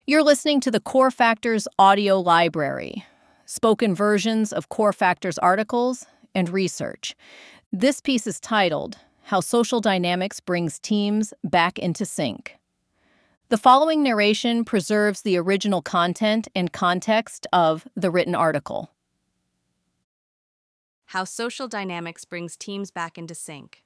You're listening to the Core Factors audio library, spoken versions of Core Factors articles and research. This piece is titled, How Social Dynamics Brings Teams Back into Sync. The following narration preserves the original content and context of the written article. How social dynamics brings teams back into sync.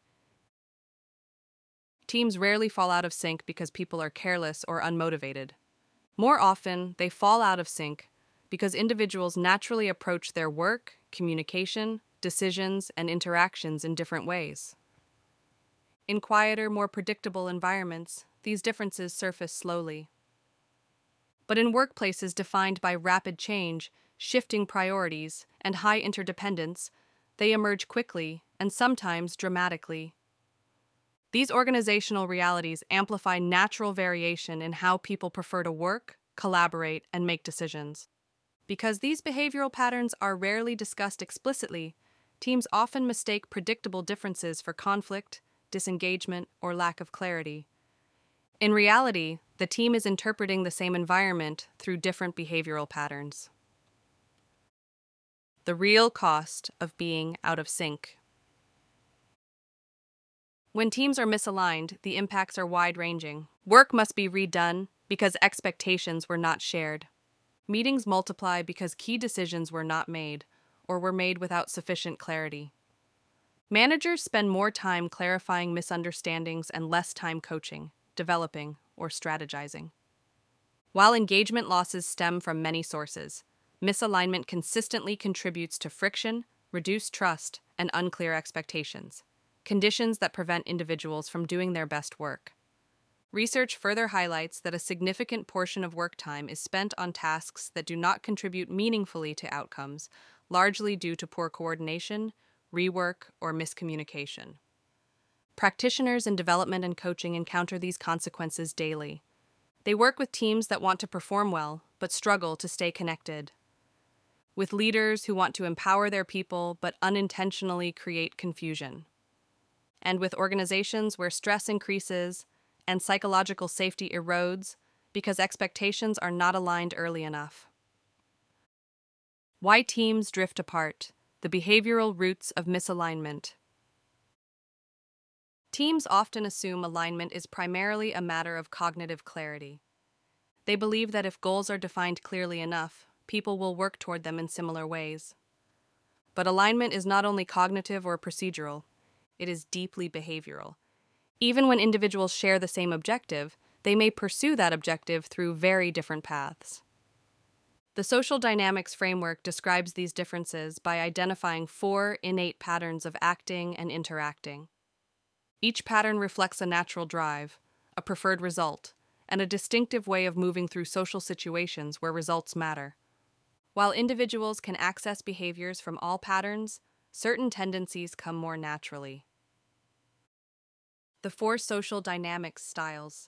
Teams rarely fall out of sync because people are careless or unmotivated. More often, they fall out of sync because individuals naturally approach their work, communication, decisions, and interactions in different ways. In quieter, more predictable environments, these differences surface slowly. But in workplaces defined by rapid change, shifting priorities, and high interdependence, they emerge quickly and sometimes dramatically. These organizational realities amplify natural variation in how people prefer to work, collaborate, and make decisions. Because these behavioral patterns are rarely discussed explicitly, teams often mistake predictable differences for conflict, disengagement, or lack of clarity. In reality, the team is interpreting the same environment through different behavioral patterns. The real cost of being out of sync. When teams are misaligned, the impacts are wide-ranging. Work must be redone because expectations were not shared. Meetings multiply because key decisions were not made or were made without sufficient clarity. Managers spend more time clarifying misunderstandings and less time coaching, developing, or strategizing. While engagement losses stem from many sources, misalignment consistently contributes to friction, reduced trust, and unclear expectations, conditions that prevent individuals from doing their best work. Research further highlights that a significant portion of work time is spent on tasks that do not contribute meaningfully to outcomes, largely due to poor coordination, rework, or miscommunication. Practitioners in development and coaching encounter these consequences daily. They work with teams that want to perform well, but struggle to stay connected. With leaders who want to empower their people, but unintentionally create confusion. And with organizations where stress increases and psychological safety erodes because expectations are not aligned early enough. Why teams drift apart, the behavioral roots of misalignment. Teams often assume alignment is primarily a matter of cognitive clarity. They believe that if goals are defined clearly enough, people will work toward them in similar ways. But alignment is not only cognitive or procedural, it is deeply behavioral. Even when individuals share the same objective, they may pursue that objective through very different paths. The social dynamics framework describes these differences by identifying 4 innate patterns of acting and interacting. Each pattern reflects a natural drive, a preferred result, and a distinctive way of moving through social situations where results matter. While individuals can access behaviors from all patterns, certain tendencies come more naturally. The 4 social dynamics styles.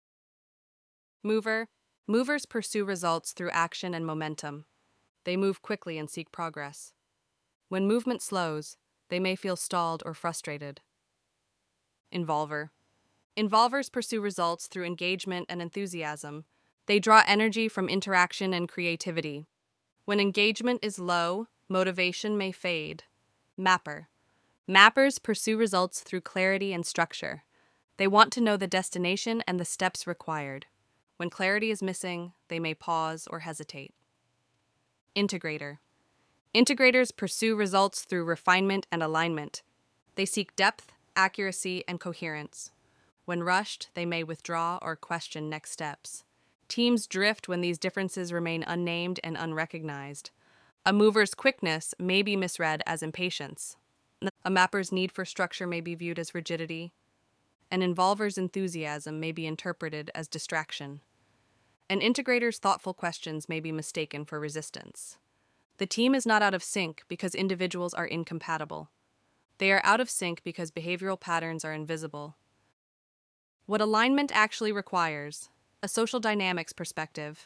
Mover. Movers pursue results through action and momentum. They move quickly and seek progress. When movement slows, they may feel stalled or frustrated. Involver. Involvers pursue results through engagement and enthusiasm. They draw energy from interaction and creativity. When engagement is low, motivation may fade. Mapper. Mappers pursue results through clarity and structure. They want to know the destination and the steps required. When clarity is missing, they may pause or hesitate. Integrator. Integrators pursue results through refinement and alignment. They seek depth, accuracy, and coherence. When rushed, they may withdraw or question next steps. Teams drift when these differences remain unnamed and unrecognized. A mover's quickness may be misread as impatience. A mapper's need for structure may be viewed as rigidity. An involver's enthusiasm may be interpreted as distraction. An integrator's thoughtful questions may be mistaken for resistance. The team is not out of sync because individuals are incompatible. They are out of sync because behavioral patterns are invisible. What alignment actually requires: a social dynamics perspective.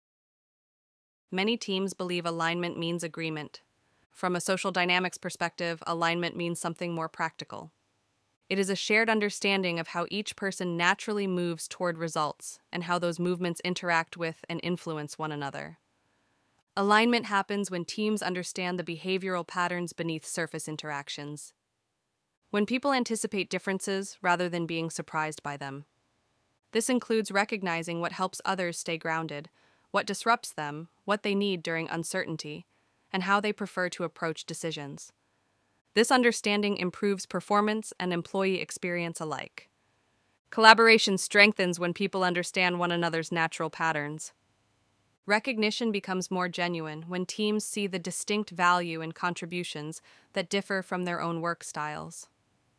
Many teams believe alignment means agreement. From a social dynamics perspective, alignment means something more practical. It is a shared understanding of how each person naturally moves toward results and how those movements interact with and influence one another. Alignment happens when teams understand the behavioral patterns beneath surface interactions. When people anticipate differences rather than being surprised by them. This includes recognizing what helps others stay grounded, what disrupts them, what they need during uncertainty, and how they prefer to approach decisions. This understanding improves performance and employee experience alike. Collaboration strengthens when people understand one another's natural patterns. Recognition becomes more genuine when teams see the distinct value in contributions that differ from their own work styles.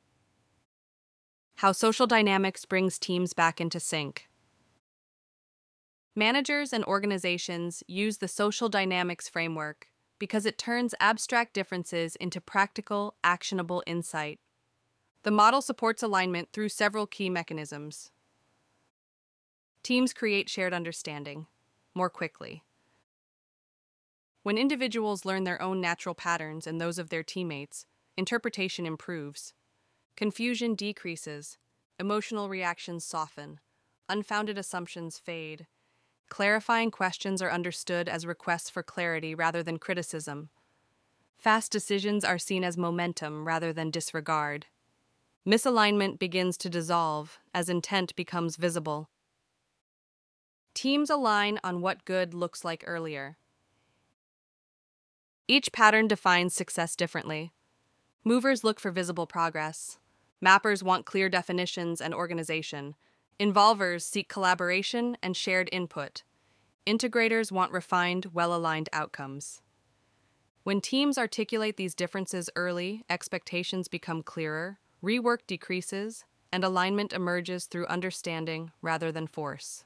How social dynamics brings teams back into sync. Managers and organizations use the social dynamics framework because it turns abstract differences into practical, actionable insight. The model supports alignment through several key mechanisms. Teams create shared understanding more quickly. When individuals learn their own natural patterns and those of their teammates, interpretation improves. Confusion decreases, emotional reactions soften, unfounded assumptions fade. Clarifying questions are understood as requests for clarity rather than criticism. Fast decisions are seen as momentum rather than disregard. Misalignment begins to dissolve as intent becomes visible. Teams align on what good looks like earlier. Each pattern defines success differently. Movers look for visible progress. Mappers want clear definitions and organization. Involvers seek collaboration and shared input. Integrators want refined, well-aligned outcomes. When teams articulate these differences early, expectations become clearer, rework decreases, and alignment emerges through understanding rather than force.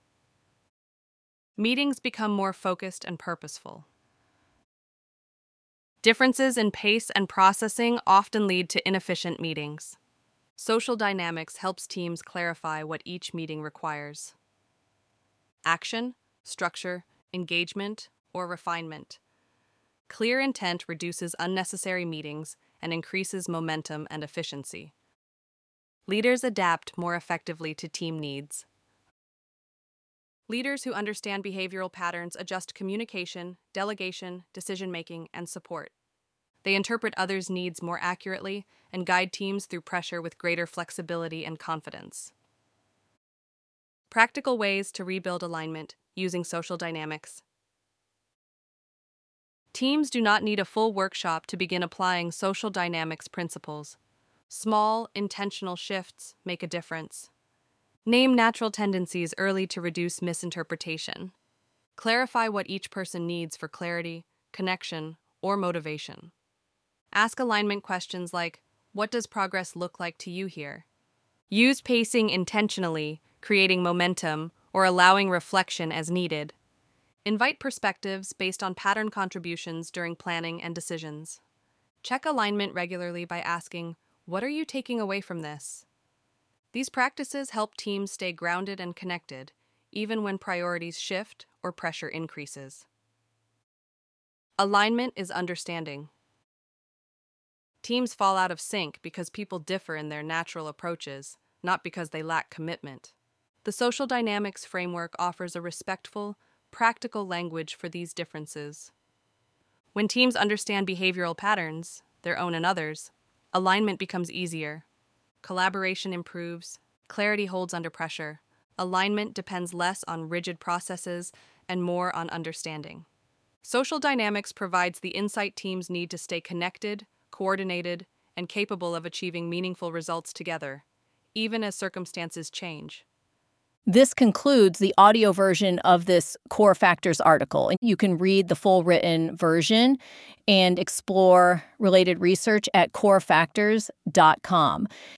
Meetings become more focused and purposeful. Differences in pace and processing often lead to inefficient meetings. Social dynamics helps teams clarify what each meeting requires. Action, structure, engagement, or refinement. Clear intent reduces unnecessary meetings and increases momentum and efficiency. Leaders adapt more effectively to team needs. Leaders who understand behavioral patterns adjust communication, delegation, decision-making, and support. They interpret others' needs more accurately and guide teams through pressure with greater flexibility and confidence. Practical ways to rebuild alignment using social dynamics. Teams do not need a full workshop to begin applying social dynamics principles. Small, intentional shifts make a difference. Name natural tendencies early to reduce misinterpretation. Clarify what each person needs for clarity, connection, or motivation. Ask alignment questions like, what does progress look like to you here? Use pacing intentionally, creating momentum, or allowing reflection as needed. Invite perspectives based on pattern contributions during planning and decisions. Check alignment regularly by asking, what are you taking away from this? These practices help teams stay grounded and connected, even when priorities shift or pressure increases. Alignment is understanding. Teams fall out of sync because people differ in their natural approaches, not because they lack commitment. The social dynamics framework offers a respectful, practical language for these differences. When teams understand behavioral patterns, their own and others, alignment becomes easier. Collaboration improves, clarity holds under pressure. Alignment depends less on rigid processes and more on understanding. Social dynamics provides the insight teams need to stay connected, coordinated, and capable of achieving meaningful results together, even as circumstances change. This concludes the audio version of this Core Factors article. You can read the full written version and explore related research at corefactors.com.